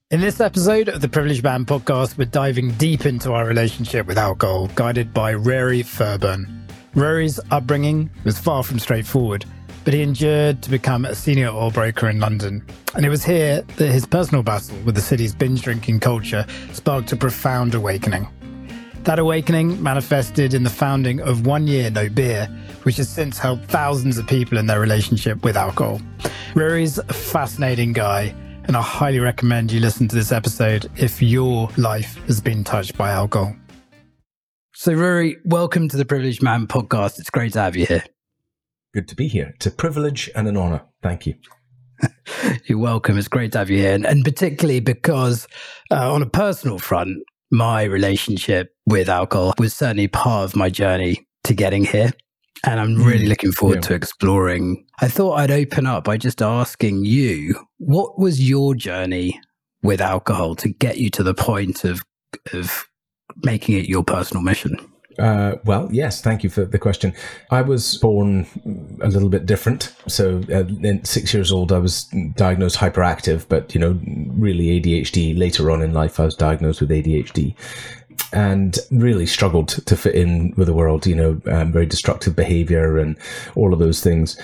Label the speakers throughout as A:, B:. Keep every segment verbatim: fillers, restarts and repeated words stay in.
A: In this episode of the Privileged Man podcast, we're diving deep into our relationship with alcohol, guided by Rory Fairbairn. Rory's upbringing was far from straightforward, but he endured to become a senior oil broker in London. And it was here that his personal battle with the city's binge drinking culture sparked a profound awakening. That awakening manifested in the founding of One Year No Beer, which has since helped thousands of people in their relationship with alcohol. Rory's a fascinating guy, and I highly recommend you listen to this episode if your life has been touched by alcohol. So Rory, welcome to the Privileged Man podcast. It's great to have you here.
B: Good to be here. It's a privilege and an honor. Thank you.
A: You're welcome. It's great to have you here. And, and particularly because uh, on a personal front, my relationship with alcohol was certainly part of my journey to getting here. And I'm really looking forward yeah. to exploring. I thought I'd open up by just asking you, what was your journey with alcohol to get you to the point of of making it your personal mission?
B: Uh, well, yes, thank you for the question. I was born a little bit different. So uh, at six years old, I was diagnosed hyperactive, but, you know, really A D H D. Later on in life, I was diagnosed with A D H D. And really struggled to fit in with the world, you know, um, very destructive behavior and all of those things.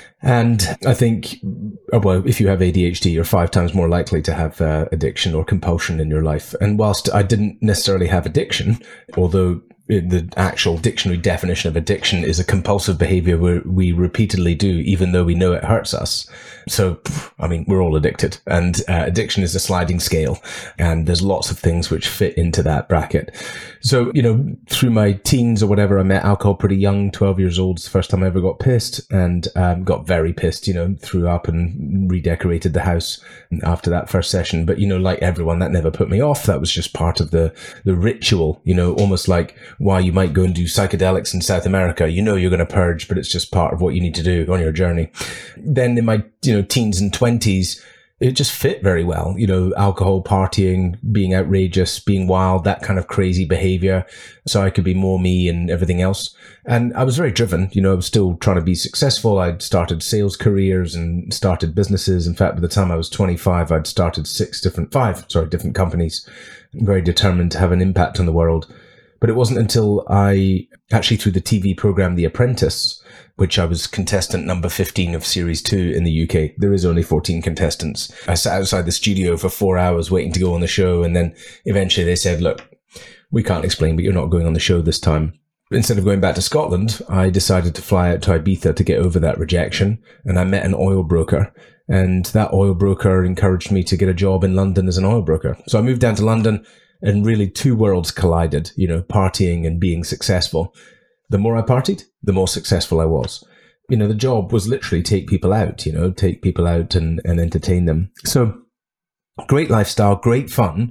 B: And I think, well, if you have A D H D, you're five times more likely to have uh, addiction or compulsion in your life. And whilst I didn't necessarily have addiction, although the actual dictionary definition of addiction is a compulsive behavior where we repeatedly do, even though we know it hurts us. So, I mean, we're all addicted, and uh, addiction is a sliding scale, and there's lots of things which fit into that bracket. So, you know, through my teens or whatever, I met alcohol pretty young, twelve years old. It's the first time I ever got pissed, and um, got very pissed, you know, threw up and redecorated the house after that first session. But, you know, like everyone, that never put me off. That was just part of the, the ritual, you know, almost like why you might go and do psychedelics in South America. You know you're going to purge, but it's just part of what you need to do on your journey. Then in my, you know, teens and twenties, it just fit very well. You know, alcohol, partying, being outrageous, being wild, that kind of crazy behavior. So I could be more me and everything else. And I was very driven. You know, I was still trying to be successful. I'd started sales careers and started businesses. In fact, by the time I was twenty-five, I'd started six different, five, sorry, different companies. Very determined to have an impact on the world. But it wasn't until I actually, through the T V program The Apprentice, which I was contestant number fifteen of series two in the U K. There is only fourteen contestants. I sat outside the studio for four hours waiting to go on the show. And then eventually they said, look, we can't explain, but you're not going on the show this time. Instead of going back to Scotland, I decided to fly out to Ibiza to get over that rejection. And I met an oil broker. And that oil broker encouraged me to get a job in London as an oil broker. So I moved down to London. And really two worlds collided, you know, partying and being successful. The more I partied, the more successful I was. You know, the job was literally take people out, you know, take people out and, and entertain them. So great lifestyle, great fun.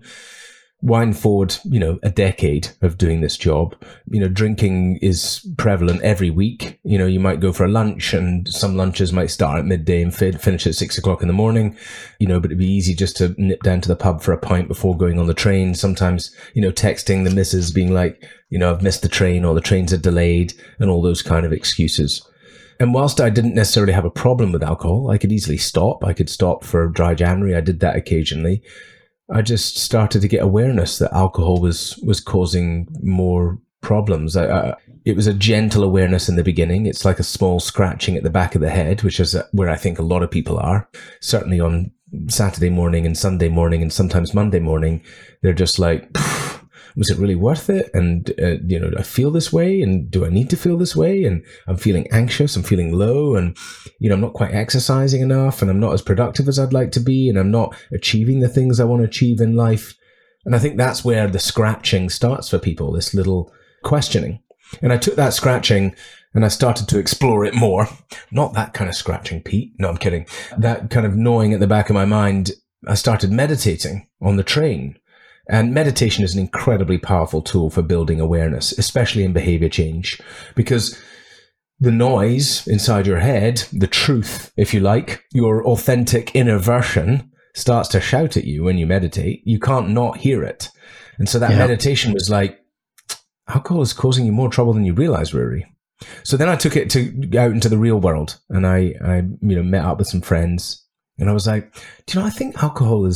B: Wind forward, you know, a decade of doing this job. You know, drinking is prevalent every week. You know, you might go for a lunch, and some lunches might start at midday and finish at six o'clock in the morning. You know, but it'd be easy just to nip down to the pub for a pint before going on the train. Sometimes, you know, texting the missus being like, you know, I've missed the train or the trains are delayed and all those kind of excuses. And whilst I didn't necessarily have a problem with alcohol, I could easily stop. I could stop for dry January. I did that occasionally. I just started to get awareness that alcohol was, was causing more problems. I, I, it was a gentle awareness in the beginning. It's like a small scratching at the back of the head, which is where I think a lot of people are. Certainly on Saturday morning and Sunday morning and sometimes Monday morning, they're just like, was it really worth it? And, uh, you know, do I feel this way? And do I need to feel this way? And I'm feeling anxious. I'm feeling low. And, you know, I'm not quite exercising enough. And I'm not as productive as I'd like to be. And I'm not achieving the things I want to achieve in life. And I think that's where the scratching starts for people, this little questioning. And I took that scratching and I started to explore it more. Not that kind of scratching, Pete. No, I'm kidding. That kind of gnawing at the back of my mind. I started meditating on the train. And meditation is an incredibly powerful tool for building awareness, especially in behavior change, because the noise inside your head, the truth, if you like, your authentic inner version starts to shout at you when you meditate. You can't not hear it. And so that yeah. meditation was like, alcohol is causing you more trouble than you realize, Rory. So then I took it to out into the real world, and I, I, you know, met up with some friends, and I was like, do you know, I think alcohol is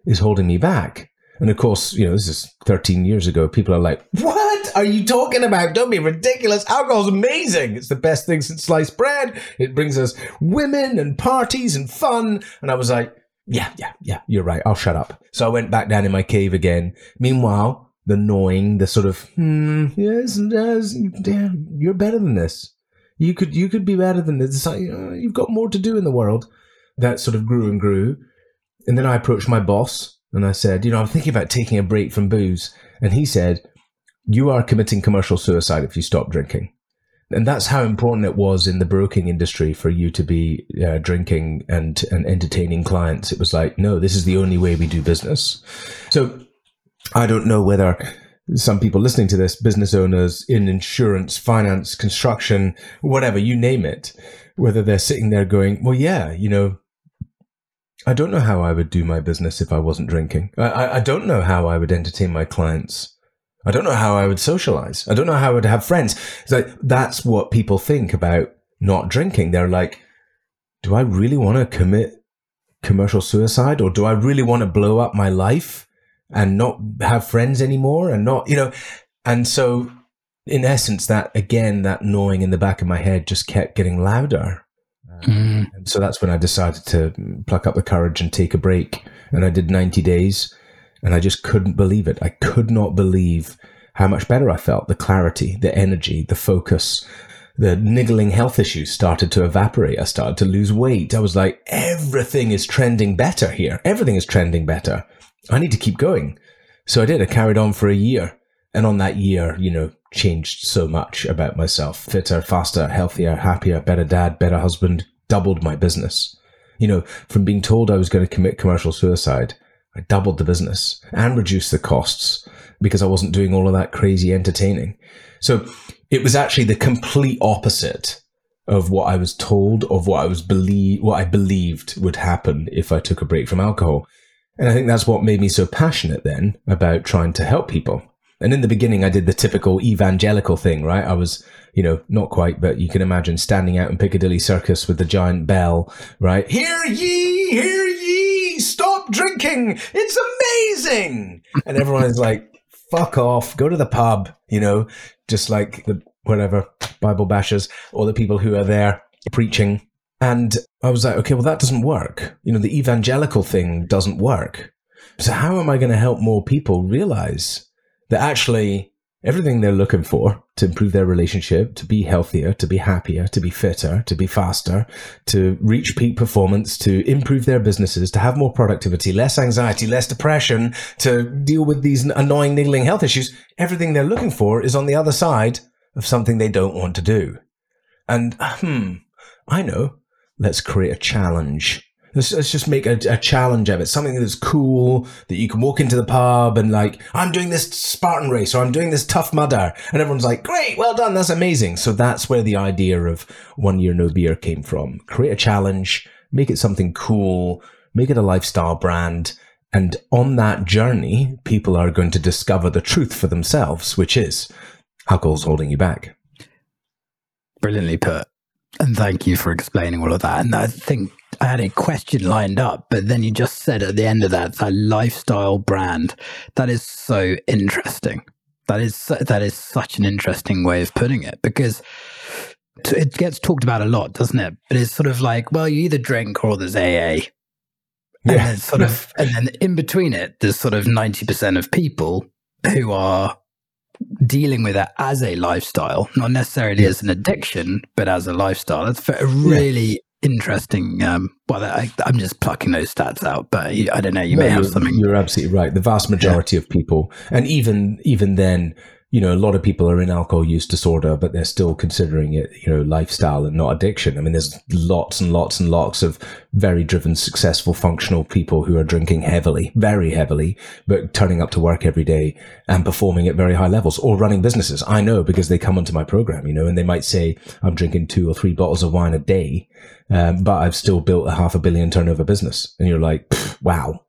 B: is holding me back. And of course, you know, this is thirteen years ago. People are like, what are you talking about? Don't be ridiculous. Alcohol's amazing. It's the best thing since sliced bread. It brings us women and parties and fun. And I was like, yeah, yeah, yeah, you're right. I'll shut up. So I went back down in my cave again. Meanwhile, the gnawing, the sort of, hmm, yes, yes, yeah, you're better than this. You could, you could be better than this. Like, uh, you've got more to do in the world. That sort of grew and grew. And then I approached my boss. And I said, you know, I'm thinking about taking a break from booze. And he said, you are committing commercial suicide if you stop drinking. And that's how important it was in the broking industry for you to be uh, drinking and, and entertaining clients. It was like, no, this is the only way we do business. So I don't know whether some people listening to this, business owners in insurance, finance, construction, whatever, you name it, whether they're sitting there going, well, yeah, you know, I don't know how I would do my business if I wasn't drinking. I, I don't know how I would entertain my clients. I don't know how I would socialize. I don't know how I would have friends. It's like, that's what people think about not drinking. They're like, do I really want to commit commercial suicide? Or do I really want to blow up my life and not have friends anymore? And not, you know, and so in essence, that, again, that gnawing in the back of my head just kept getting louder. Mm. And so that's when I decided to pluck up the courage and take a break. And I did ninety days and I just couldn't believe it. I could not believe how much better I felt. The clarity, the energy, the focus, the niggling health issues started to evaporate. I started to lose weight. I was like, everything is trending better here. Everything is trending better. I need to keep going. So I did. I carried on for a year. And on that year, you know, changed so much about myself. Fitter, faster, healthier, happier, better dad, better husband, doubled my business. You know, from being told I was going to commit commercial suicide, I doubled the business and reduced the costs because I wasn't doing all of that crazy entertaining. So it was actually the complete opposite of what I was told, of what I was believe, what I believed would happen if I took a break from alcohol. And I think that's what made me so passionate then about trying to help people. And in the beginning, I did the typical evangelical thing, right? I was, you know, not quite, but you can imagine standing out in Piccadilly Circus with the giant bell, right? Hear ye, hear ye, stop drinking. It's amazing. And everyone is like, fuck off, go to the pub, you know, just like the whatever Bible bashers or the people who are there preaching. And I was like, okay, well, that doesn't work. You know, the evangelical thing doesn't work. So how am I going to help more people realize that actually everything they're looking for to improve their relationship, to be healthier, to be happier, to be fitter, to be faster, to reach peak performance, to improve their businesses, to have more productivity, less anxiety, less depression, to deal with these annoying, niggling health issues, everything they're looking for is on the other side of something they don't want to do. And, hmm, I know, let's create a challenge. Let's, let's just make a, a challenge of it, something that's cool, that you can walk into the pub and like, I'm doing this Spartan race or I'm doing this Tough Mudder. And everyone's like, great, well done, that's amazing. So that's where the idea of One Year No Beer came from. Create a challenge, make it something cool, make it a lifestyle brand. And on that journey, people are going to discover the truth for themselves, which is alcohol's holding you back.
A: Brilliantly put. And thank you for explaining all of that. And I think I had a question lined up, but then you just said at the end of that, that lifestyle brand. That is so interesting. That is so, that is such an interesting way of putting it, because it gets talked about a lot, doesn't it? But it's sort of like, well, you either drink or there's A A. And
B: Yeah.
A: then sort of, and then in between it, there's sort of ninety percent of people who are dealing with it as a lifestyle, not necessarily yeah. as an addiction, but as a lifestyle. That's a really yeah. interesting. Um, well, I, I'm just plucking those stats out, but I don't know. You no, may have something.
B: You're absolutely right. The vast majority yeah. of people, and even even then, you know, a lot of people are in alcohol use disorder, but they're still considering it, you know, lifestyle and not addiction. I mean, there's lots and lots and lots of very driven, successful, functional people who are drinking heavily, very heavily, but turning up to work every day and performing at very high levels or running businesses. I know because they come onto my program, you know, and they might say, I'm drinking two or three bottles of wine a day, um, but I've still built a half a billion turnover business. And you're like, wow.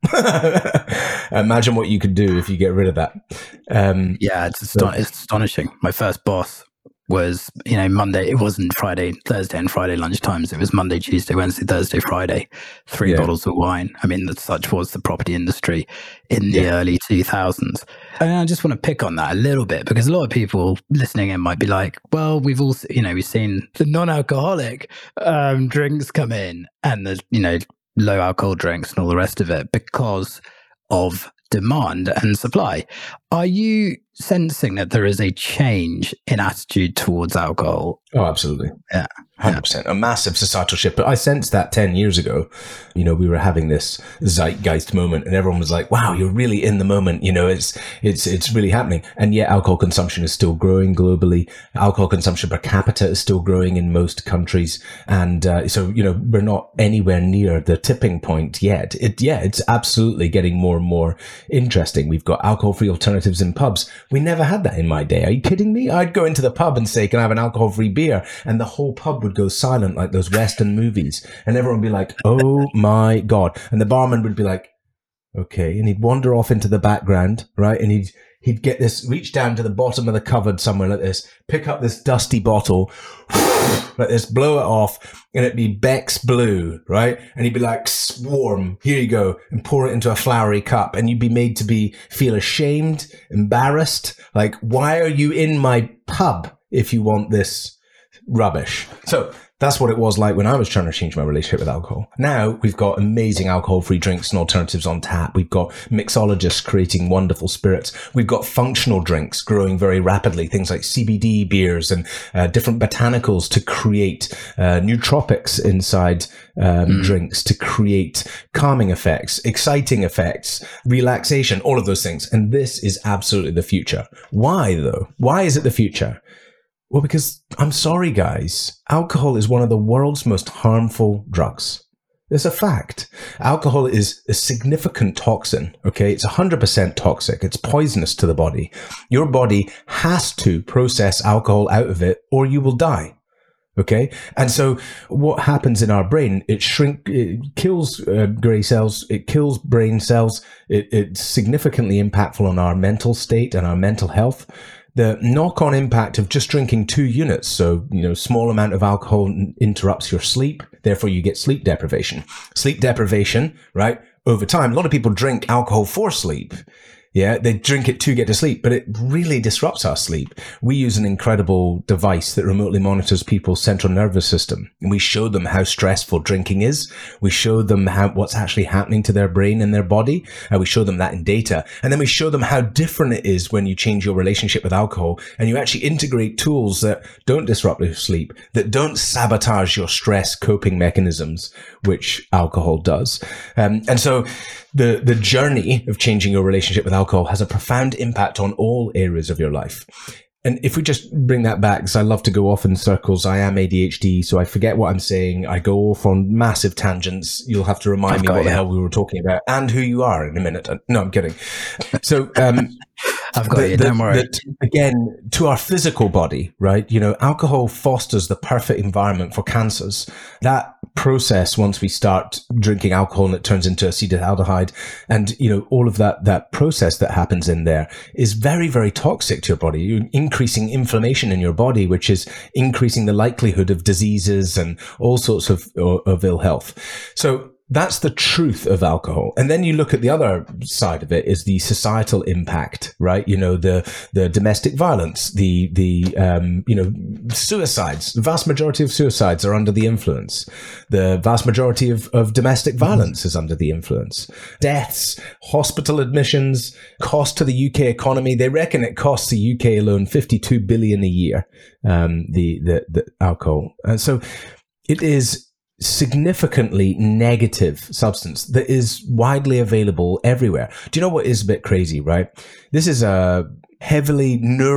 B: Imagine what you could do if you get rid of that. Um,
A: yeah, it's, aston- it's astonishing. My first boss was, you know, Monday. It wasn't Friday, Thursday and Friday lunchtimes. It was Monday, Tuesday, Wednesday, Thursday, Friday, three yeah. bottles of wine. I mean, such was the property industry in the yeah. early two thousands. And I just want to pick on that a little bit, because a lot of people listening in might be like, well, we've also, you know, we've seen the non-alcoholic um, drinks come in and the, you know, low alcohol drinks and all the rest of it because of demand and supply. Are you sensing that there is a change in attitude towards alcohol?
B: Oh, absolutely.
A: Yeah.
B: one hundred percent. A massive societal shift. But I sensed that ten years ago, you know, we were having this zeitgeist moment and everyone was like, wow, you're really in the moment. You know, it's, it's, it's really happening. And yet alcohol consumption is still growing globally. Alcohol consumption per capita is still growing in most countries. And, uh, so, you know, we're not anywhere near the tipping point yet. It, yeah, it's absolutely getting more and more interesting. We've got alcohol-free alternatives in pubs. We never had that in my day. Are you kidding me? I'd go into the pub and say, can I have an alcohol-free beer? And the whole pub would go silent like those Western movies. And everyone would be like, oh my God. And the barman would be like, okay. And he'd wander off into the background, right? And he'd, he'd get this, reach down to the bottom of the cupboard somewhere like this, pick up this dusty bottle, like this, blow it off, and it'd be Beck's Blue, right? And he'd be like, swarm, here you go, and pour it into a flowery cup. And you'd be made to be, feel ashamed, embarrassed. Like, why are you in my pub if you want this rubbish? So that's what it was like when I was trying to change my relationship with alcohol. Now we've got amazing alcohol-free drinks and alternatives on tap. We've got mixologists creating wonderful spirits. We've got functional drinks growing very rapidly, things like C B D beers and uh, different botanicals to create uh, nootropics inside um, mm. drinks to create calming effects, exciting effects, relaxation, all of those things. And this is absolutely the future. Why though? Why is it the future? Well, because I'm sorry, guys, alcohol is one of the world's most harmful drugs. It's a fact. Alcohol is a significant toxin, okay? It's one hundred percent toxic. It's poisonous to the body. Your body has to process alcohol out of it or you will die. Okay. And so what happens in our brain, it shrink, it kills uh, gray cells, it kills brain cells. It, it's significantly impactful on our mental state and our mental health. The knock-on impact of just drinking two units, so, you know, small amount of alcohol interrupts your sleep, therefore you get sleep deprivation. Sleep deprivation, right? Over time, a lot of people drink alcohol for sleep. Yeah, they drink it to get to sleep, but it really disrupts our sleep. We use an incredible device that remotely monitors people's central nervous system. And we show them how stressful drinking is. We show them how what's actually happening to their brain and their body. And we show them that in data. And then we show them how different it is when you change your relationship with alcohol and you actually integrate tools that don't disrupt your sleep, that don't sabotage your stress coping mechanisms, which alcohol does. Um, and so the, the journey of changing your relationship with alcohol Alcohol has a profound impact on all areas of your life. And if we just bring that back, because I love to go off in circles, I am A D H D, so I forget what I'm saying. I go off on massive tangents. You'll have to remind I've me what you. the hell we were talking about and who you are in a minute. No, I'm kidding. So, um,
A: I've got the, you, don't the, worry.
B: The, again, to our physical body, right? You know, alcohol fosters the perfect environment for cancers. That process, once we start drinking alcohol and it turns into acetaldehyde and, you know, all of that, that process that happens in there is very, very toxic to your body. You're increasing inflammation in your body, which is increasing the likelihood of diseases and all sorts of, of ill health. So, that's the truth of alcohol. And then you look at the other side of it is the societal impact, right? You know, the, the domestic violence, the, the, um, you know, suicides. The vast majority of suicides are under the influence. The vast majority of, of domestic violence is under the influence. Deaths, hospital admissions, cost to the U K economy. They reckon it costs the U K alone fifty-two billion a year, um, the, the, the alcohol. And so it is significantly negative substance that is widely available everywhere. Do you know what is a bit crazy, right? This is a heavily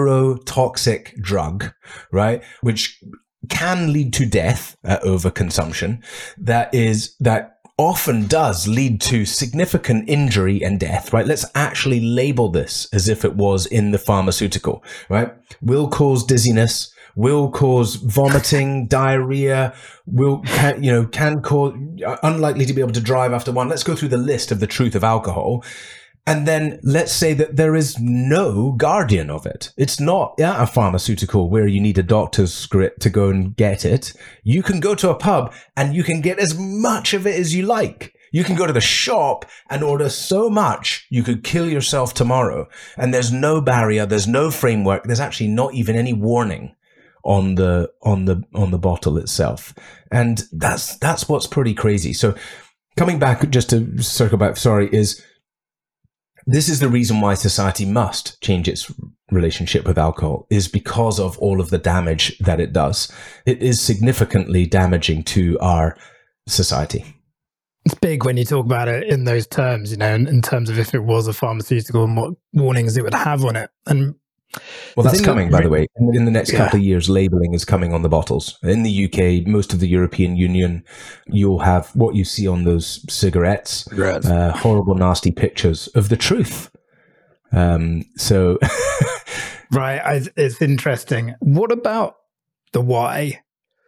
B: neurotoxic drug, right? Which can lead to death uh, overconsumption. That is, that often does lead to significant injury and death, right? Let's actually label this as if it was in the pharmaceutical, right? Will cause dizziness, will cause vomiting, diarrhea, will, can, you know, can cause, unlikely to be able to drive after one. Let's go through the list of the truth of alcohol. And then let's say that there is no guardian of it. It's not yeah, a pharmaceutical where you need a doctor's script to go and get it. You can go to a pub and you can get as much of it as you like. You can go to the shop and order so much you could kill yourself tomorrow. And there's no barrier. There's no framework. There's actually not even any warning on the, on the, on the bottle itself. And that's, that's what's pretty crazy. So coming back just to circle back, sorry, is this is the reason why society must change its relationship with alcohol, is because of all of the damage that it does. It is significantly damaging to our society.
A: It's big when you talk about it in those terms, you know, in, in terms of if it was a pharmaceutical and what warnings it would have on it. And
B: well, that's coming,
A: that,
B: by the way. In, in the next
A: yeah.
B: couple of years, labeling is coming on the bottles. In the U K, most of the European Union, you'll have what you see on those cigarettes, cigarettes. Uh, horrible, nasty pictures of the truth. Um, so,
A: right, I, it's interesting. What about the why?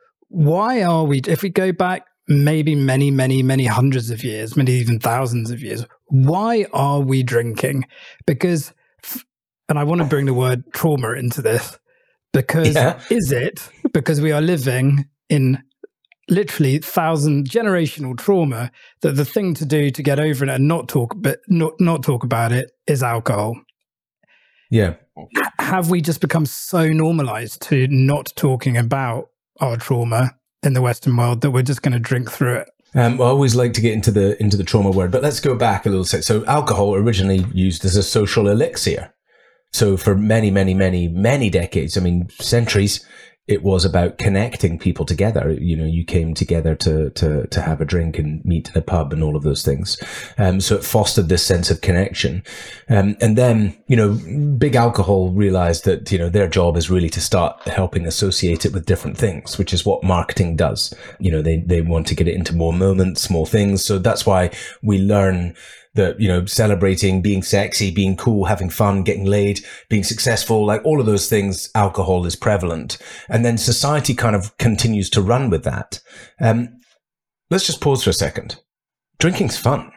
A: Why are we? If we go back, maybe many, many, many hundreds of years, maybe even thousands of years, why are we drinking? Because. And I want to bring the word trauma into this, because yeah. is it because we are living in literally thousand generational trauma that the thing to do to get over it and not talk, but not not talk about it is alcohol?
B: Yeah.
A: H- have we just become so normalized to not talking about our trauma in the Western world that we're just going to drink through it?
B: Um, I always like to get into the into the trauma word, but let's go back a little bit. So alcohol originally used as a social elixir. So for many, many, many, many decades, I mean, centuries, it was about connecting people together. You know, you came together to to to have a drink and meet in a pub and all of those things. Um, so it fostered this sense of connection. Um, and then, you know, big alcohol realized that, you know, their job is really to start helping associate it with different things, which is what marketing does. You know, they, they want to get it into more moments, more things. So that's why we learn that, you know, celebrating, being sexy, being cool, having fun, getting laid, being successful, like all of those things, alcohol is prevalent. And then society kind of continues to run with that. Um, let's just pause for a second. Drinking's fun.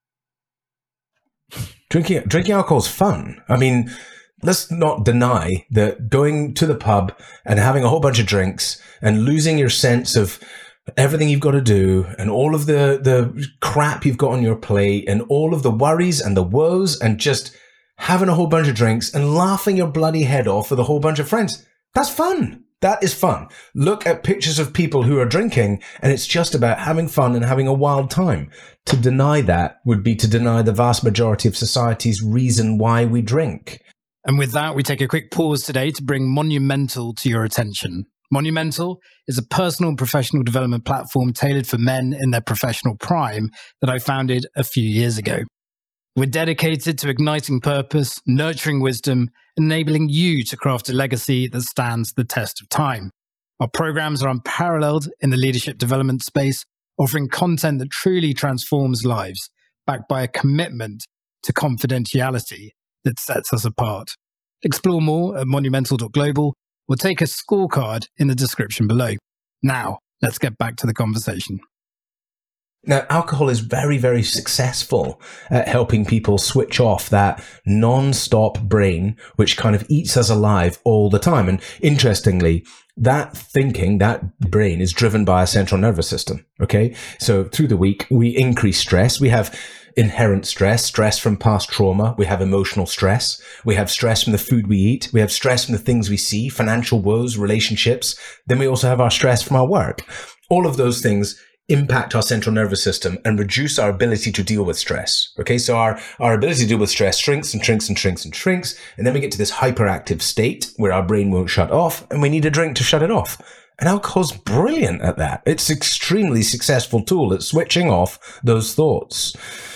B: Drinking, drinking alcohol's fun. I mean, let's not deny that going to the pub and having a whole bunch of drinks and losing your sense of everything you've got to do and all of the, the crap you've got on your plate and all of the worries and the woes and just having a whole bunch of drinks and laughing your bloody head off with a whole bunch of friends. That's fun. That is fun. Look at pictures of people who are drinking and it's just about having fun and having a wild time. To deny that would be to deny the vast majority of society's reason why we drink.
A: And with that, we take a quick pause today to bring Monumental to your attention. Monumental is a personal and professional development platform tailored for men in their professional prime that I founded a few years ago. We're dedicated to igniting purpose, nurturing wisdom, enabling you to craft a legacy that stands the test of time. Our programs are unparalleled in the leadership development space, offering content that truly transforms lives, backed by a commitment to confidentiality that sets us apart. Explore more at monumental dot global. We'll take a scorecard in the description below. Now, let's get back to the conversation.
B: Now, alcohol is very, very successful at helping people switch off that non-stop brain, which kind of eats us alive all the time. And interestingly, that thinking, that brain is driven by a central nervous system. Okay. So through the week, we increase stress. We have inherent stress, stress from past trauma. We have emotional stress. We have stress from the food we eat. We have stress from the things we see, financial woes, relationships. Then we also have our stress from our work. All of those things impact our central nervous system and reduce our ability to deal with stress. Okay, so our, our ability to deal with stress shrinks and shrinks and shrinks and shrinks. And then we get to this hyperactive state where our brain won't shut off and we need a drink to shut it off. And alcohol's brilliant at that. It's an extremely successful tool at switching off those thoughts.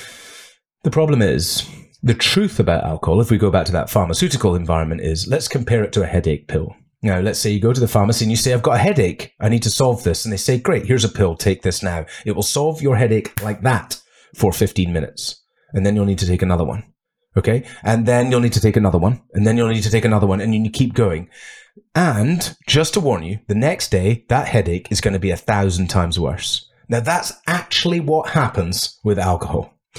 B: The problem is, the truth about alcohol, if we go back to that pharmaceutical environment, is let's compare it to a headache pill. Now, let's say you go to the pharmacy and you say, I've got a headache. I need to solve this. And they say, great, here's a pill. Take this now. It will solve your headache like that for fifteen minutes. And then you'll need to take another one. Okay. And then you'll need to take another one. And then you'll need to take another one. And you keep going. And just to warn you, the next day, that headache is going to be a thousand times worse. Now, that's actually what happens with alcohol.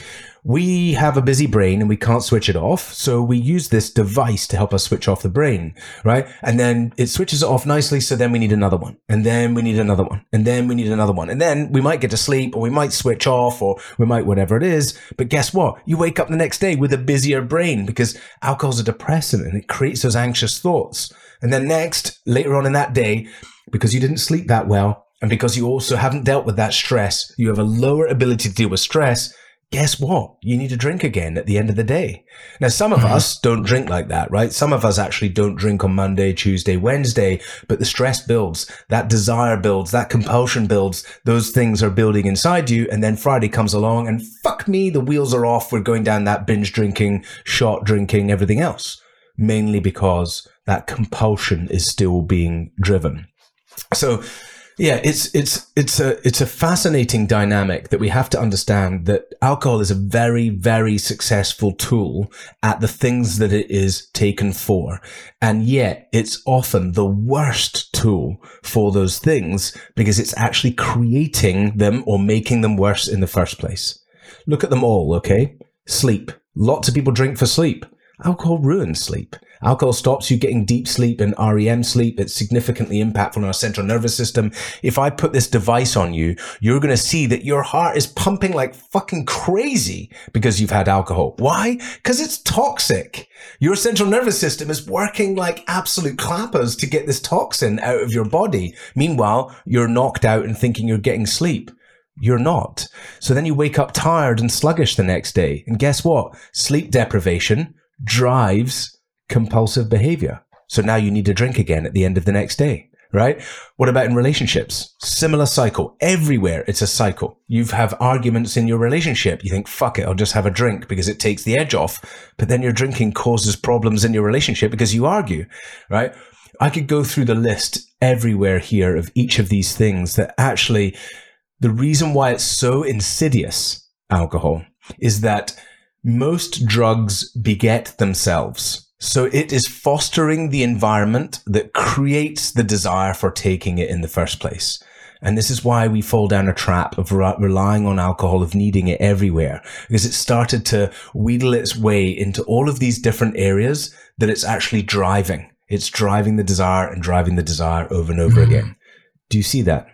B: we have a busy brain and we can't switch it off. So we use this device to help us switch off the brain, right? And then it switches it off nicely. So then we need another one. And then we need another one. And then we need another one. And then we might get to sleep, or we might switch off, or we might whatever it is. But guess what? You wake up the next day with a busier brain because alcohol's a depressant and it creates those anxious thoughts. And then next, later on in that day, because you didn't sleep that well, and because you also haven't dealt with that stress, you have a lower ability to deal with stress. Guess what? You need to drink again at the end of the day. Now, some of us don't drink like that, right? Some of us actually don't drink on Monday, Tuesday, Wednesday, but the stress builds, that desire builds, that compulsion builds. Those things are building inside you. And then Friday comes along and fuck me, the wheels are off. We're going down that binge drinking, shot drinking, everything else, mainly because that compulsion is still being driven. So, yeah, it's it's it's a it's a fascinating dynamic that we have to understand, that alcohol is a very, very successful tool at the things that it is taken for. And yet it's often the worst tool for those things because it's actually creating them or making them worse in the first place. Look at them all, okay? Sleep. Lots of people drink for sleep. Alcohol ruins sleep. Alcohol stops you getting deep sleep and R E M sleep. It's significantly impactful on our central nervous system. If I put this device on you, you're going to see that your heart is pumping like fucking crazy because you've had alcohol. Why? Because it's toxic. Your central nervous system is working like absolute clappers to get this toxin out of your body. Meanwhile, you're knocked out and thinking you're getting sleep. You're not. So then you wake up tired and sluggish the next day. And guess what? Sleep deprivation drives compulsive behavior. So now you need to drink again at the end of the next day, right? What about in relationships? Similar cycle. Everywhere it's a cycle. You have arguments in your relationship. You think, fuck it, I'll just have a drink because it takes the edge off. But then your drinking causes problems in your relationship because you argue, right? I could go through the list everywhere here of each of these things that actually, the reason why it's so insidious, alcohol, is that most drugs beget themselves. So it is fostering the environment that creates the desire for taking it in the first place. And this is why we fall down a trap of re- relying on alcohol, of needing it everywhere, because it started to wheedle its way into all of these different areas that it's actually driving. It's driving the desire and driving the desire over and over mm. again. Do you see that?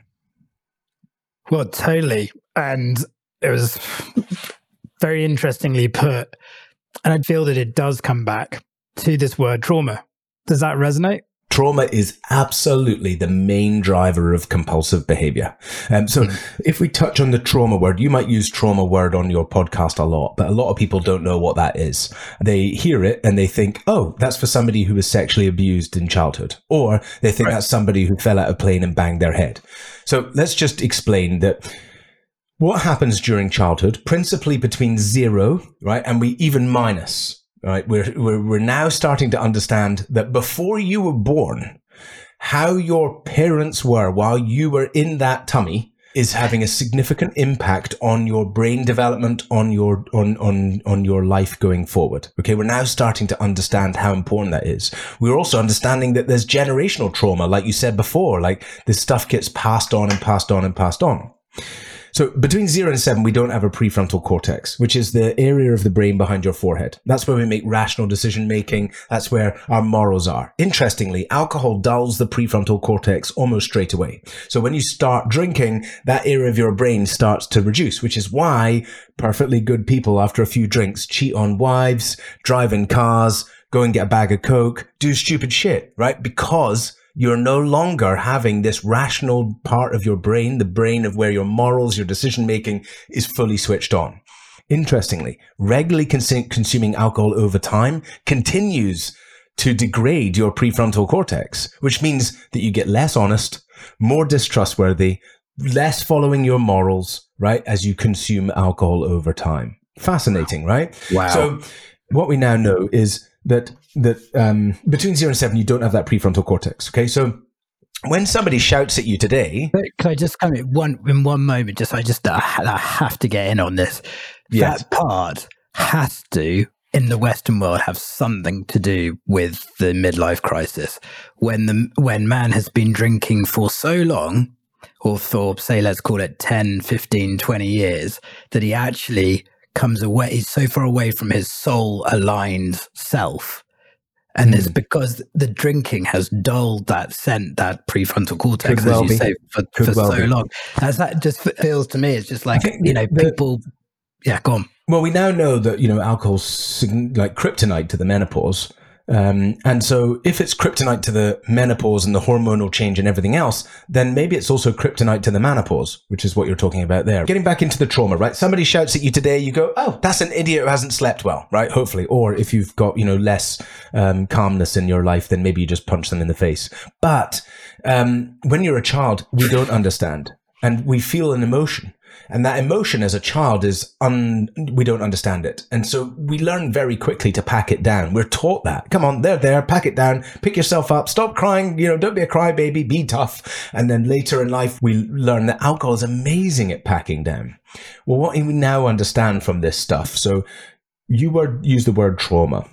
A: Well, totally. And it was very interestingly put. And I feel that it does come back to this word trauma. Does that resonate?
B: Trauma is absolutely the main driver of compulsive behavior. Um, so mm. if we touch on the trauma word, you might use trauma word on your podcast a lot, but a lot of people don't know what that is. They hear it and they think, oh, that's for somebody who was sexually abused in childhood. Or they think right. that's somebody who fell out of a plane and banged their head. So let's just explain that what happens during childhood, principally between zero, right, and we even minus. Right, we're, we're we're now starting to understand that before you were born, how your parents were while you were in that tummy is having a significant impact on your brain development, on your on on on your life going forward. Okay, we're now starting to understand how important that is. We're also understanding that there's generational trauma, like you said before, like this stuff gets passed on and passed on and passed on. So between zero and seven, we don't have a prefrontal cortex, which is the area of the brain behind your forehead. That's where we make rational decision making. That's where our morals are. Interestingly, alcohol dulls the prefrontal cortex almost straight away. So when you start drinking, that area of your brain starts to reduce, which is why perfectly good people after a few drinks cheat on wives, drive in cars, go and get a bag of Coke, do stupid shit, right? Because you're no longer having this rational part of your brain, the brain of where your morals, your decision-making is fully switched on. Interestingly, regularly cons- consuming alcohol over time continues to degrade your prefrontal cortex, which means that you get less honest, more distrustworthy, less following your morals, right, as you consume alcohol over time. Fascinating, right?
A: Wow.
B: So what we now know is that that um, between zero and seven, you don't have that prefrontal cortex. Okay, so when somebody shouts at you today,
A: can I just come in one in one moment? Just I just I have to get in on this.
B: Yes.
A: That part has to, in the Western world, have something to do with the midlife crisis. When the when man has been drinking for so long, or for say let's call it ten, fifteen, twenty years, that he actually comes away, he's so far away from his soul-aligned self. And mm. it's because the drinking has dulled that scent, that prefrontal cortex,
B: well
A: as you
B: be.
A: say, for, for
B: well
A: so
B: be.
A: long. As that just feels to me, it's just like, you know, the, people... Yeah, go on.
B: Well, we now know that, you know, alcohol's like kryptonite to the menopause. Um, and so if it's kryptonite to the menopause and the hormonal change and everything else, then maybe it's also kryptonite to the menopause, which is what you're talking about there. Getting back into the trauma, right? Somebody shouts at you today, you go, oh, that's an idiot who hasn't slept well, right? Hopefully. Or if you've got, you know, less um, calmness in your life, then maybe you just punch them in the face. But um, when you're a child, we don't understand. And we feel an emotion. And that emotion as a child is, un, we don't understand it. And so we learn very quickly to pack it down. We're taught that. Come on, they're there, pack it down, pick yourself up, stop crying, you know, don't be a crybaby, be tough. And then later in life, we learn that alcohol is amazing at packing down. Well, what we now understand from this stuff, so you were, use the word trauma.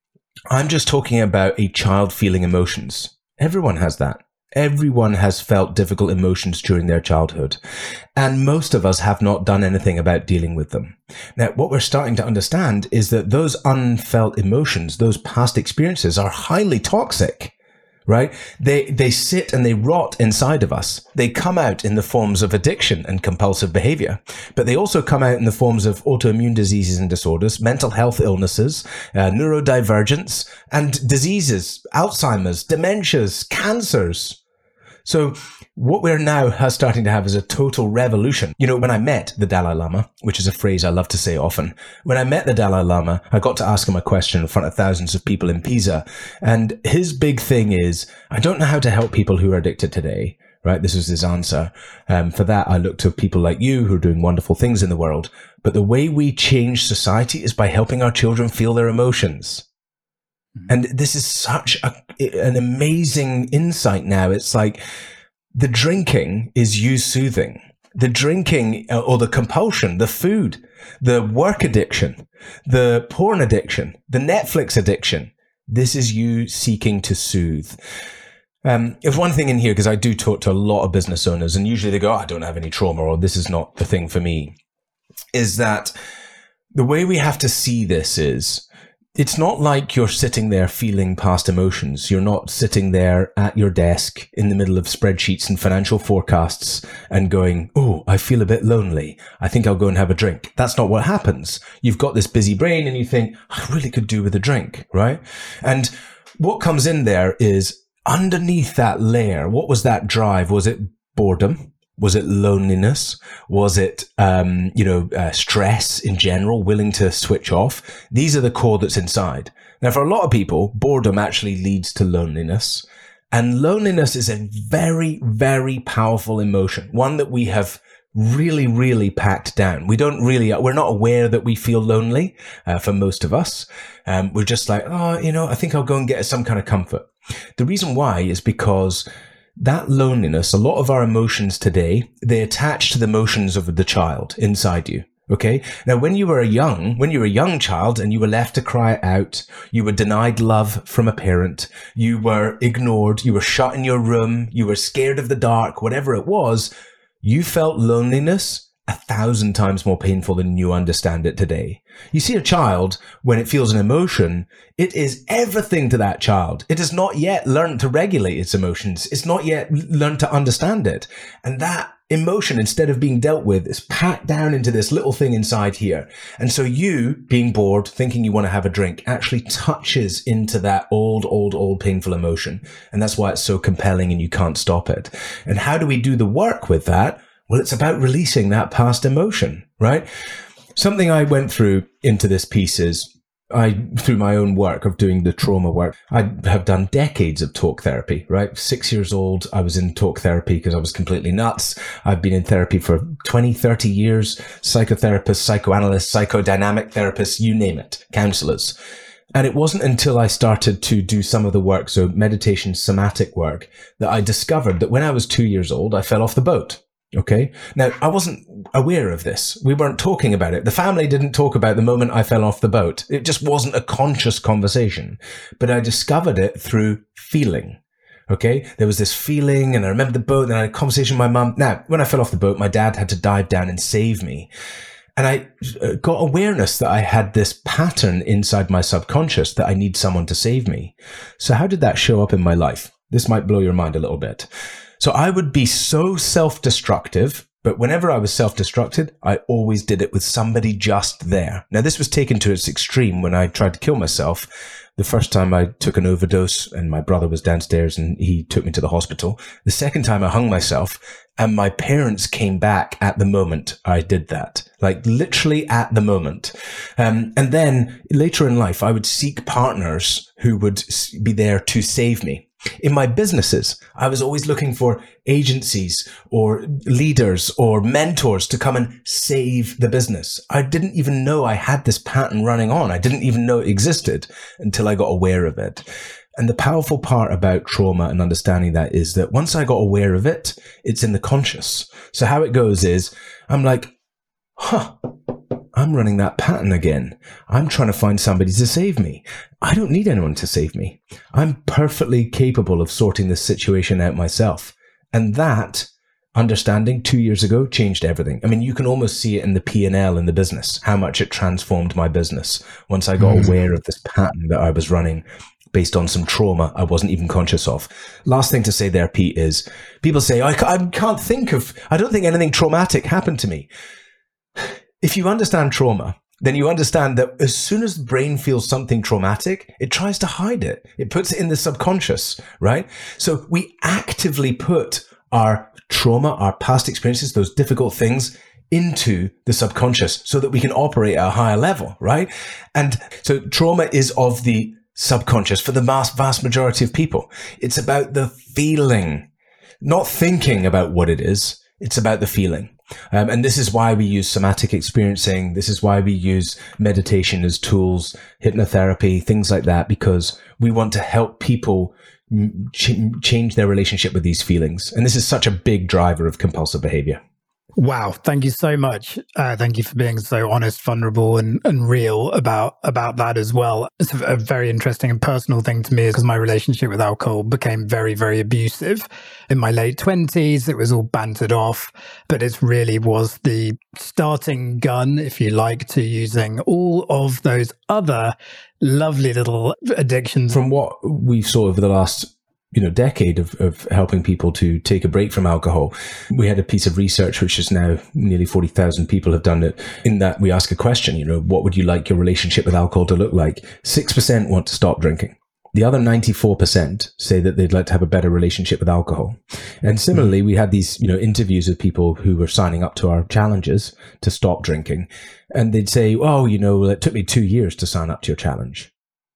B: I'm just talking about a child feeling emotions. Everyone has that. Everyone has felt difficult emotions during their childhood, and most of us have not done anything about dealing with them. Now, what we're starting to understand is that those unfelt emotions, those past experiences, are highly toxic, right? They they sit and they rot inside of us. They come out in the forms of addiction and compulsive behavior, but they also come out in the forms of autoimmune diseases and disorders, mental health illnesses, uh, neurodivergence, and diseases, Alzheimer's, dementias, cancers. So what we're now starting to have is a total revolution. You know, when I met the Dalai Lama, which is a phrase I love to say often, when I met the Dalai Lama, I got to ask him a question in front of thousands of people in Pisa. And his big thing is, I don't know how to help people who are addicted today, right? This was his answer. Um, for that, I look to people like you who are doing wonderful things in the world. But the way we change society is by helping our children feel their emotions. And this is such a, an amazing insight now. It's like the drinking is you soothing. The drinking or the compulsion, the food, the work addiction, the porn addiction, the Netflix addiction. This is you seeking to soothe. Um, if one thing in here, because I do talk to a lot of business owners, and usually they go, oh, I don't have any trauma, or this is not the thing for me, is that the way we have to see this is, it's not like you're sitting there feeling past emotions. You're not sitting there at your desk in the middle of spreadsheets and financial forecasts and going, oh, I feel a bit lonely. I think I'll go and have a drink. That's not what happens. You've got this busy brain and you think, I really could do with a drink, right? And what comes in there is underneath that layer. What was that drive? Was it boredom? Was it loneliness? Was it, um, you know, uh, stress in general, willing to switch off? These are the core that's inside. Now, for a lot of people, boredom actually leads to loneliness. And loneliness is a very, very powerful emotion, one that we have really, really packed down. We don't really, we're not aware that we feel lonely uh, for most of us. Um, we're just like, oh, you know, I think I'll go and get some kind of comfort. The reason why is because that loneliness, a lot of our emotions today, they attach to the emotions of the child inside you. Okay. Now, when you were a young, when you were a young child and you were left to cry out, you were denied love from a parent, you were ignored, you were shut in your room, you were scared of the dark, whatever it was, you felt loneliness a thousand times more painful than you understand it today. You see, a child, when it feels an emotion, it is everything to that child. It has not yet learned to regulate its emotions. It's not yet learned to understand it. And that emotion, instead of being dealt with, is packed down into this little thing inside here. And so you, being bored, thinking you want to have a drink, actually touches into that old, old, old painful emotion. And that's why it's so compelling and you can't stop it. And how do we do the work with that? Well, it's about releasing that past emotion, right? Something I went through into this piece is I, through my own work of doing the trauma work, I have done decades of talk therapy, right? Six years old, I was in talk therapy because I was completely nuts. I've been in therapy for twenty, thirty years, psychotherapists, psychoanalysts, psychodynamic therapists, you name it, counselors. And it wasn't until I started to do some of the work, so meditation, somatic work, that I discovered that when I was two years old, I fell off the boat. Okay. Now, I wasn't aware of this. We weren't talking about it. The family didn't talk about the moment I fell off the boat. It just wasn't a conscious conversation. But I discovered it through feeling. Okay. There was this feeling, and I remember the boat, and I had a conversation with my mum. Now, when I fell off the boat, my dad had to dive down and save me. And I got awareness that I had this pattern inside my subconscious that I need someone to save me. So how did that show up in my life? This might blow your mind a little bit. So I would be so self-destructive, but whenever I was self-destructed, I always did it with somebody just there. Now, this was taken to its extreme when I tried to kill myself. The first time I took an overdose and my brother was downstairs and he took me to the hospital. The second time I hung myself and my parents came back at the moment I did that. Like literally at the moment. Um, and then later in life, I would seek partners who would be there to save me. In my businesses, I was always looking for agencies or leaders or mentors to come and save the business. I didn't even know I had this pattern running on. I didn't even know it existed until I got aware of it. And the powerful part about trauma and understanding that is that once I got aware of it, it's in the conscious. So how it goes is I'm like, huh, I'm running that pattern again. I'm trying to find somebody to save me. I don't need anyone to save me. I'm perfectly capable of sorting this situation out myself. And that understanding two years ago changed everything. I mean, you can almost see it in the P and L in the business, how much it transformed my business once I got mm. aware of this pattern that I was running based on some trauma I wasn't even conscious of. Last thing to say there, Pete, is people say, I can't think of, I don't think anything traumatic happened to me. If you understand trauma, then you understand that as soon as the brain feels something traumatic, it tries to hide it. It puts it in the subconscious, right? So we actively put our trauma, our past experiences, those difficult things into the subconscious so that we can operate at a higher level, right? And so trauma is of the subconscious for the vast, vast majority of people. It's about the feeling, not thinking about what it is. It's about the feeling. Um, and this is why we use somatic experiencing. This is why we use meditation as tools, hypnotherapy, things like that, because we want to help people ch- change their relationship with these feelings. And this is such a big driver of compulsive behavior.
A: Wow. Thank you so much. Uh, thank you for being so honest, vulnerable, and, and real about, about that as well. It's a, a very interesting and personal thing to me because my relationship with alcohol became very, very abusive. In my late twenties, it was all bantered off, but it really was the starting gun, if you like, to using all of those other lovely little addictions.
B: From what we saw over the last you know, decade of, of helping people to take a break from alcohol. We had a piece of research, which is now nearly forty thousand people have done it. In that we ask a question, you know, what would you like your relationship with alcohol to look like? six percent want to stop drinking. The other ninety-four percent say that they'd like to have a better relationship with alcohol. And similarly, we had these, you know, interviews with people who were signing up to our challenges to stop drinking. And they'd say, oh, you know, it took me two years to sign up to your challenge.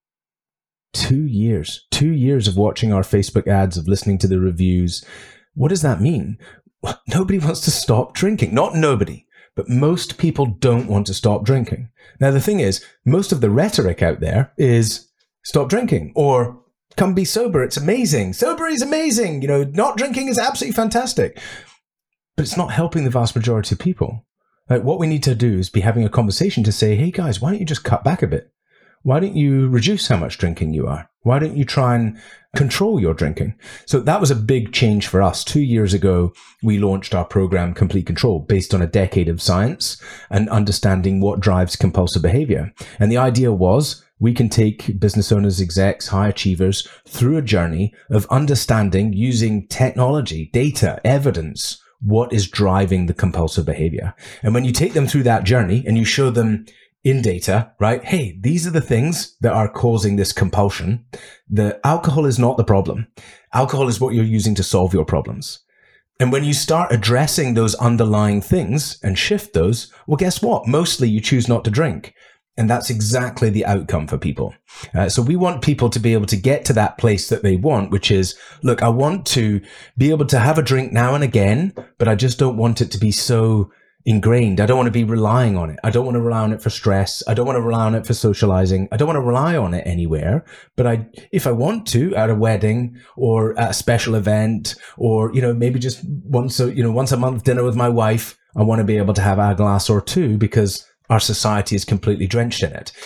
B: Two years, two years of watching our Facebook ads, of listening to the reviews. What does that mean? Nobody wants to stop drinking. Not nobody, but most people don't want to stop drinking. Now, the thing is, most of the rhetoric out there is stop drinking or come be sober. It's amazing. Sober is amazing. You know, not drinking is absolutely fantastic. But it's not helping the vast majority of people. Like, what we need to do is be having a conversation to say, hey guys, why don't you just cut back a bit? Why don't you reduce how much drinking you are? Why don't you try and control your drinking? So that was a big change for us. Two years ago, we launched our program, Complete Control, based on a decade of science and understanding what drives compulsive behavior. And the idea was we can take business owners, execs, high achievers through a journey of understanding using technology, data, evidence, what is driving the compulsive behavior. And when you take them through that journey and you show them in data, right? Hey, these are the things that are causing this compulsion. The alcohol is not the problem. Alcohol is what you're using to solve your problems. And when you start addressing those underlying things and shift those, well, guess what? Mostly you choose not to drink. And that's exactly the outcome for people. Uh, so we want people to be able to get to that place that they want, which is, look, I want to be able to have a drink now and again, but I just don't want it to be so ingrained. I don't want to be relying on it. I don't want to rely on it for stress. I don't want to rely on it for socializing. I don't want to rely on it anywhere. But I, if I want to, at a wedding or at a special event, or, you know, maybe just once a, you know, once a month dinner with my wife, I want to be able to have a glass or two because our society is completely drenched in it.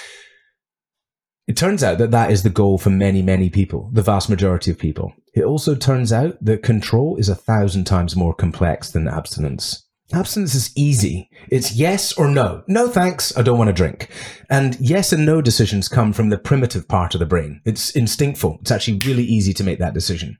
B: It turns out that that is the goal for many, many people, the vast majority of people. It also turns out that control is a thousand times more complex than abstinence. Abstinence is easy. It's yes or no. No, thanks. I don't want to drink. And yes and no decisions come from the primitive part of the brain. It's instinctful. It's actually really easy to make that decision.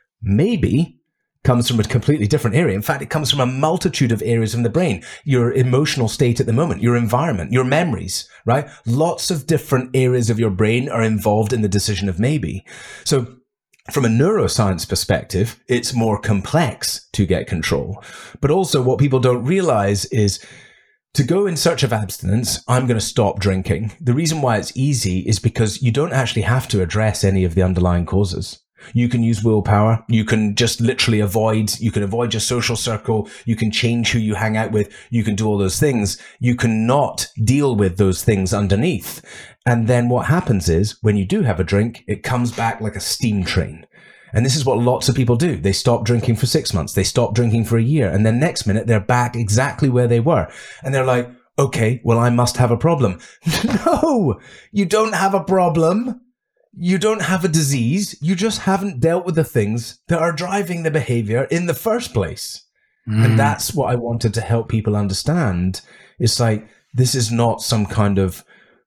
B: Maybe comes from a completely different area. In fact, it comes from a multitude of areas in the brain. Your emotional state at the moment, your environment, your memories, right? Lots of different areas of your brain are involved in the decision of maybe. So from a neuroscience perspective, it's more complex to get control. But also what people don't realize is to go in search of abstinence, I'm going to stop drinking. The reason why it's easy is because you don't actually have to address any of the underlying causes. You can use willpower. You can just literally avoid, you can avoid your social circle. You can change who you hang out with. You can do all those things. You cannot deal with those things underneath. And then what happens is when you do have a drink, it comes back like a steam train. And this is what lots of people do. They stop drinking for six months. They stop drinking for a year. And then next minute, they're back exactly where they were. And they're like, okay, well, I must have a problem. No, you don't have a problem. You don't have a disease. You just haven't dealt with the things that are driving the behavior in the first place. Mm. And that's what I wanted to help people understand. It's like, this is not some kind of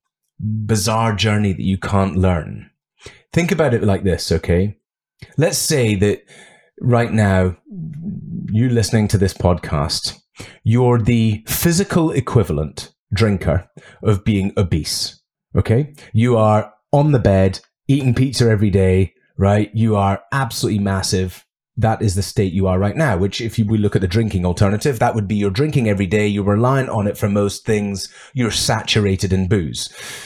B: bizarre journey that you can't learn. Think about it like this, okay? Let's say that right now, you listening to this podcast, you're the physical equivalent drinker of being obese, okay? You are on the bed, eating pizza every day, right? You are absolutely massive. That is the state you are right now, which if you, we look at the drinking alternative, that would be you're drinking every day, you're reliant on it for most things, you're saturated in booze.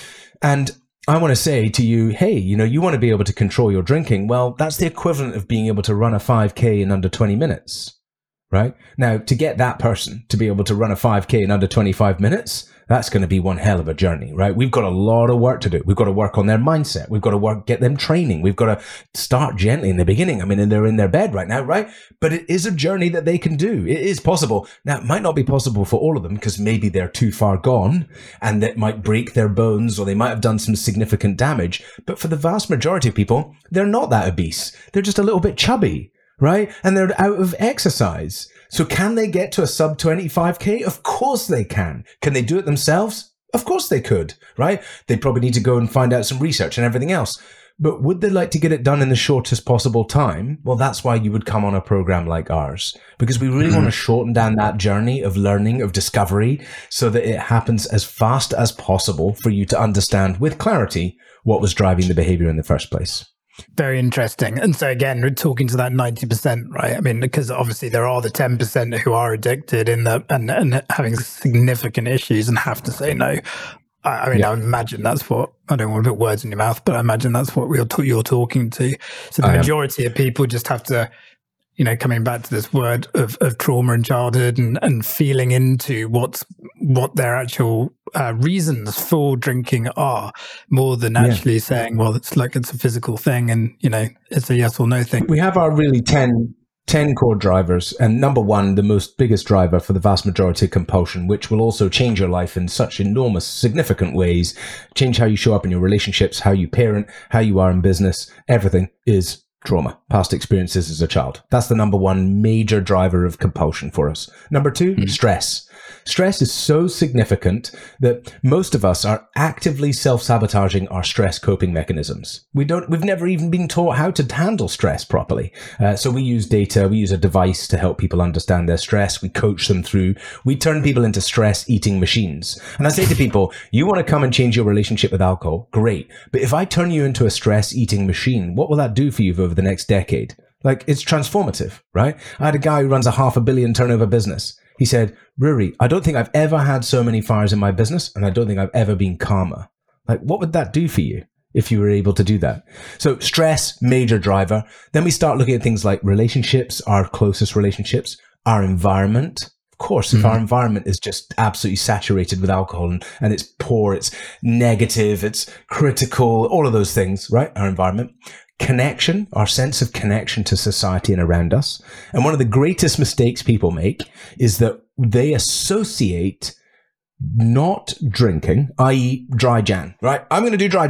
B: And I want to say to you, hey, you know, you want to be able to control your drinking. Well, that's the equivalent of being able to run a five K in under twenty minutes, right? Now, to get that person to be able to run a five K in under twenty-five minutes, that's going to be one hell of a journey, right? We've got a lot of work to do. We've got to work on their mindset. We've got to work, get them training. We've got to start gently in the beginning. I mean, they're in their bed right now, right? But it is a journey that they can do. It is possible. Now, it might not be possible for all of them because maybe they're too far gone and that might break their bones or they might have done some significant damage. But for the vast majority of people, they're not that obese. They're just a little bit chubby, right? And they're out of exercise. So can they get to a sub twenty-five K? Of course they can. Can they do it themselves? Of course they could, right? They probably need to go and find out some research and everything else. But would they like to get it done in the shortest possible time? Well, that's why you would come on a program like ours, because we really want to shorten down that journey of learning, of discovery, so that it happens as fast as possible for you to understand with clarity what was driving the behavior in the first place.
A: Very interesting. And so again, we're talking to that ninety percent, right? I mean, because obviously there are the ten percent who are addicted in the and, and having significant issues and have to say no. I, I mean, yeah. I imagine that's what, I don't want to put words in your mouth, but I imagine that's what we're, you're talking to. So the I majority am. of people just have to, you know, coming back to this word of, of trauma in childhood and, and feeling into what's, what their actual uh, reasons for drinking are, more than actually yeah. saying, well, it's like it's a physical thing and, you know, it's a yes or no thing.
B: We have our really ten, ten core drivers. And number one, the most biggest driver for the vast majority of compulsion, which will also change your life in such enormous, significant ways, change how you show up in your relationships, how you parent, how you are in business, everything is trauma, past experiences as a child. That's the number one major driver of compulsion for us. Number two, mm. stress. Stress is so significant that most of us are actively self-sabotaging our stress coping mechanisms. We don't, we've never even been taught how to handle stress properly. Uh, so we use data, we use a device to help people understand their stress. We coach them through, we turn people into stress eating machines. And I say to people, you want to come and change your relationship with alcohol? Great. But if I turn you into a stress eating machine, what will that do for you over the next decade? Like, it's transformative, right? I had a guy who runs a half a billion turnover business. He said, Rory, I don't think I've ever had so many fires in my business, and I don't think I've ever been calmer. Like, what would that do for you if you were able to do that? So stress, major driver. Then we start looking at things like relationships, our closest relationships, our environment. Of course, if mm-hmm. our environment is just absolutely saturated with alcohol and, and it's poor, it's negative, it's critical, all of those things, right? Our environment. Connection, our sense of connection to society and around us. And one of the greatest mistakes people make is that they associate not drinking, that is dry Jan, right? I'm going to do dry Jan.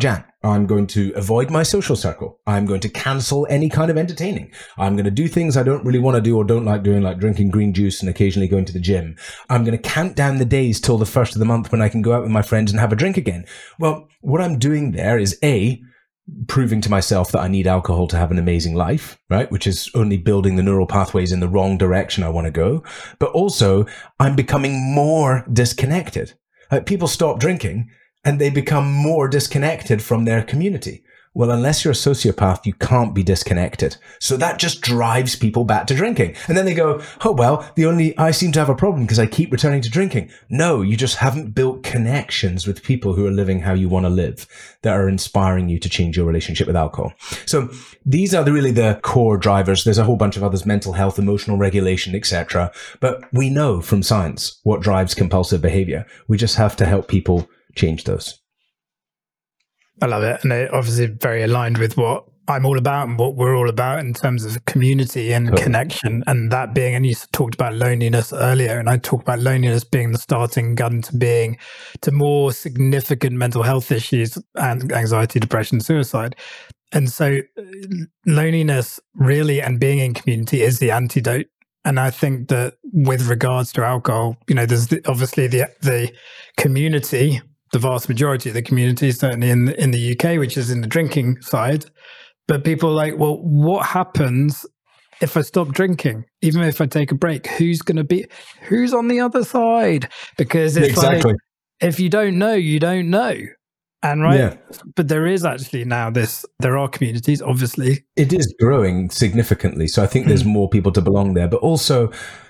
B: I'm going to avoid my social circle. I'm going to cancel any kind of entertaining. I'm going to do things I don't really want to do or don't like doing, like drinking green juice and occasionally going to the gym. I'm going to count down the days till the first of the month when I can go out with my friends and have a drink again. Well, what I'm doing there is A, proving to myself that I need alcohol to have an amazing life, right? Which is only building the neural pathways in the wrong direction I want to go. But also, I'm becoming more disconnected. Like, people stop drinking and they become more disconnected from their community. Well, unless you're a sociopath, you can't be disconnected. So that just drives people back to drinking. And then they go, oh, well, the only, I seem to have a problem because I keep returning to drinking. No, you just haven't built connections with people who are living how you want to live, that are inspiring you to change your relationship with alcohol. So these are the, really the core drivers. There's a whole bunch of others: mental health, emotional regulation, et cetera. But we know from science what drives compulsive behavior. We just have to help people change those.
A: I love it. And it obviously very aligned with what I'm all about and what we're all about in terms of community and cool. connection. And that being, and you talked about loneliness earlier, and I talked about loneliness being the starting gun to being to more significant mental health issues and anxiety, depression, suicide. And so loneliness really, and being in community, is the antidote. And I think that with regards to alcohol, you know, there's the, obviously the the community, the vast majority of the community, certainly in in the U K, which is in the drinking side. But people are like, well, what happens if I stop drinking? Even if I take a break, who's going to be, who's on the other side? Because it's
B: exactly.
A: like, if you don't know, you don't know. And right, yeah. But there is actually now this, there are communities, obviously.
B: It is growing significantly. So I think there's more people to belong there. But also,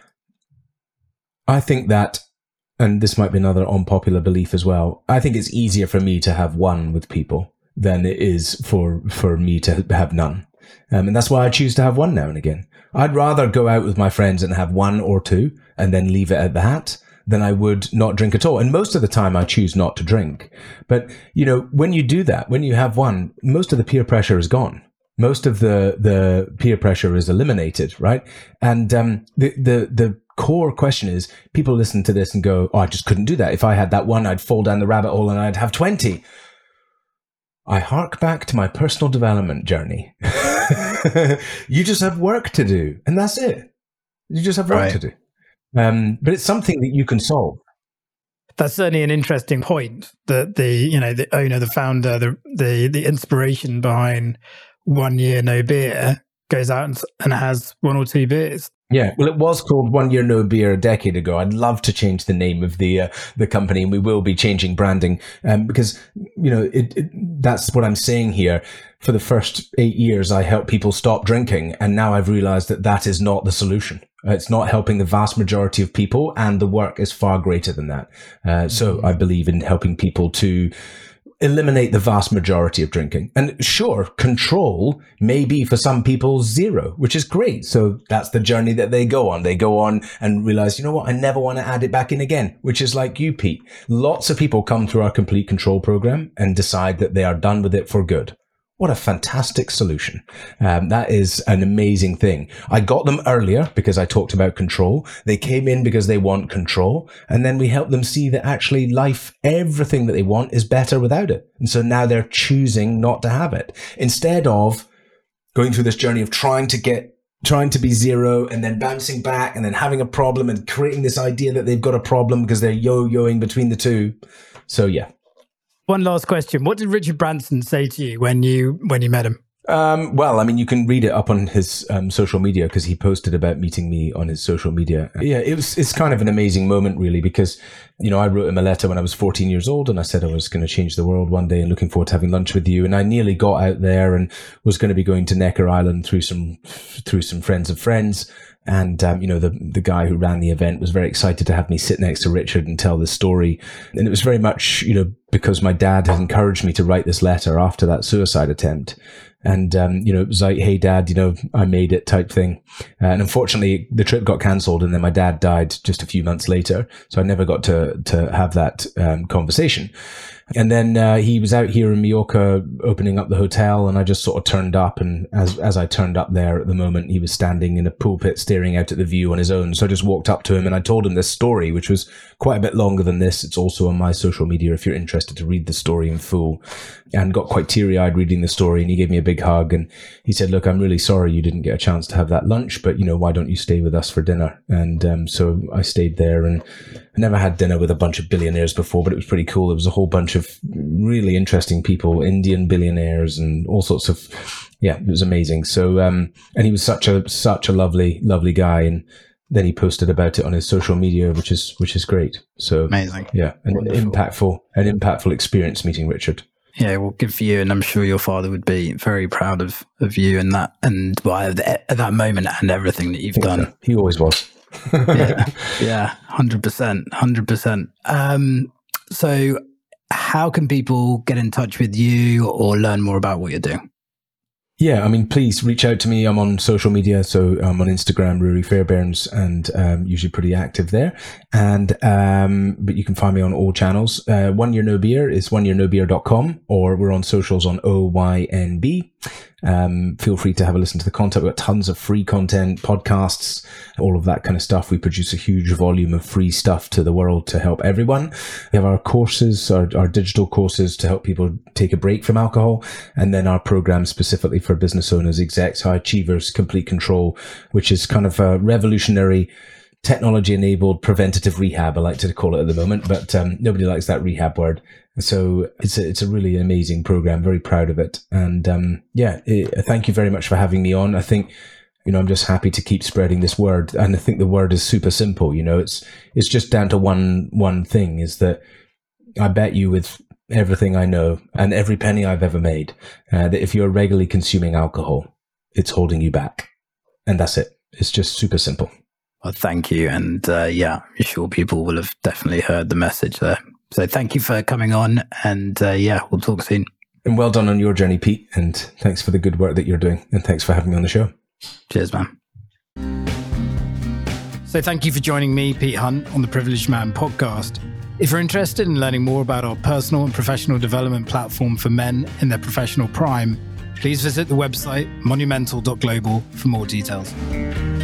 B: I think that, and this might be another unpopular belief as well, I think it's easier for me to have one with people than it is for, for me to have none. Um, and that's why I choose to have one now and again. I'd rather go out with my friends and have one or two and then leave it at that than I would not drink at all. And most of the time I choose not to drink. But, you know, when you do that, when you have one, most of the peer pressure is gone. Most of the, the peer pressure is eliminated, right? And um, the, the, the core question is, people listen to this and go, oh, I just couldn't do that. If I had that one, I'd fall down the rabbit hole and I'd have twenty. I hark back to my personal development journey. You just have work to do, and that's it. You just have work
A: right.
B: to do. Um, but it's something that you can solve.
A: That's certainly an interesting point. That the you know the owner, the founder, the the the inspiration behind One Year No Beer goes out and, and has one or two beers.
B: Yeah, well, it was called One Year No Beer a decade ago. I'd love to change the name of the uh, the company, and we will be changing branding um, because you know it, it, that's what I'm saying here. For the first eight years, I helped people stop drinking, and now I've realized that that is not the solution. It's not helping the vast majority of people, and the work is far greater than that. Uh, so I believe in helping people to eliminate the vast majority of drinking. And sure, control may be for some people zero, which is great. So that's the journey that they go on. They go on and realize, you know what, I never want to add it back in again, which is like you, Pete. Lots of people come through our complete control program and decide that they are done with it for good. What a fantastic solution. Um, that is an amazing thing. I got them earlier because I talked about control. They came in because they want control. And then we helped them see that actually life, everything that they want is better without it. And so now they're choosing not to have it instead of going through this journey of trying to get, trying to be zero and then bouncing back and then having a problem and creating this idea that they've got a problem because they're yo-yoing between the two. So yeah.
A: One last question. What did Richard Branson say to you when you when you met him?
B: Um, well, I mean, you can read it up on his um, social media because he posted about meeting me on his social media. Yeah, it was it's kind of an amazing moment, really, because, you know, I wrote him a letter when I was fourteen years old and I said I was going to change the world one day and looking forward to having lunch with you. And I nearly got out there and was going to be going to Necker Island through some through some friends of friends. And, um, you know, the, the guy who ran the event was very excited to have me sit next to Richard and tell this story. And it was very much, you know, because my dad had encouraged me to write this letter after that suicide attempt. And, um, you know, it was like, hey, Dad, you know, I made it type thing. Uh, and unfortunately, the trip got cancelled and then my dad died just a few months later. So I never got to, to have that um, conversation. And then uh, he was out here in Mallorca opening up the hotel, and I just sort of turned up. And as as I turned up there at the moment, he was standing in a pulpit staring out at the view on his own. So I just walked up to him and I told him this story, which was quite a bit longer than this. It's also on my social media if you're interested suggested to read the story in full, and got quite teary-eyed reading the story. And he gave me a big hug, and he said, look, I'm really sorry you didn't get a chance to have that lunch, but, you know, why don't you stay with us for dinner? And um, so I stayed there, and I never had dinner with a bunch of billionaires before, but it was pretty cool. There was a whole bunch of really interesting people, Indian billionaires and all sorts of, yeah, it was amazing. So, um, and he was such a, such a lovely, lovely guy. And then he posted about it on his social media, which is, which is great. So
A: amazing.
B: Yeah. An Wonderful. impactful, an impactful experience meeting Richard.
A: Yeah, well, good for you. And I'm sure your father would be very proud of, of you and that, and well, at that moment and everything that you've done.
B: So. He always was.
A: yeah, yeah, one hundred percent, one hundred percent. Um, so how can people get in touch with you or learn more about what you're doing?
B: Yeah, I mean, please reach out to me. I'm on social media. So I'm on Instagram, Rory Fairbairns, and um, usually pretty active there. And, um, but you can find me on all channels. Uh, One Year No Beer is one year no beer dot com, or we're on socials on O Y N B. Um, feel free to have a listen to the content. We've got tons of free content, podcasts, all of that kind of stuff. We produce a huge volume of free stuff to the world to help everyone. We have our courses, our, our digital courses to help people take a break from alcohol. And then our program specifically for business owners, execs, high achievers, Complete Control, which is kind of a revolutionary technology-enabled preventative rehab, I like to call it at the moment, but um, nobody likes that rehab word. So it's a, it's a really amazing program. Very proud of it. And um, yeah, it, thank you very much for having me on. I think, you know, I'm just happy to keep spreading this word. And I think the word is super simple. You know, it's it's just down to one one thing, is that I bet you with everything I know and every penny I've ever made, uh, that if you're regularly consuming alcohol, it's holding you back. And that's it. It's just super simple.
A: Well, thank you. And uh, yeah, I'm sure people will have definitely heard the message there. So thank you for coming on. And uh, yeah, we'll talk soon.
B: And well done on your journey, Pete. And thanks for the good work that you're doing. And thanks for having me on the show.
A: Cheers, man. So thank you for joining me, Pete Hunt, on the Privileged Man podcast. If you're interested in learning more about our personal and professional development platform for men in their professional prime, please visit the website monumental dot global for more details.